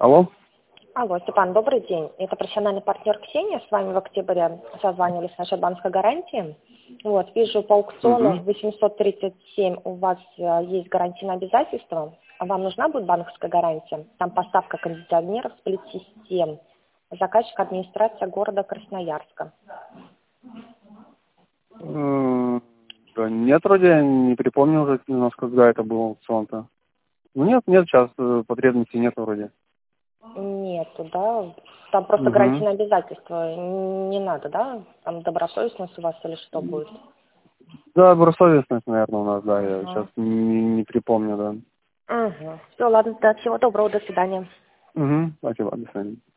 Алло? Алло, Степан, добрый день. Это профессиональный партнер Ксения. С вами в октябре созванивались с нашей банковской гарантией. Вот, вижу по аукциону Угу. 837 у вас есть гарантийное обязательство. Вам нужна будет банковская гарантия? Там поставка кондиционеров, сплит-систем. Заказчик администрация города Красноярска. Да нет, вроде я не припомню уже у нас, когда это был аукцион-то. Ну нет, сейчас потребностей нет вроде. Нету, да? Там просто Угу. гарантийное обязательство. Не надо, да? Там добросовестность у вас или что будет? Да, добросовестность, наверное, у нас, да, я сейчас Угу. не припомню, да. Угу. Все, ладно, да, всего доброго, до свидания. Угу. Спасибо, до свидания.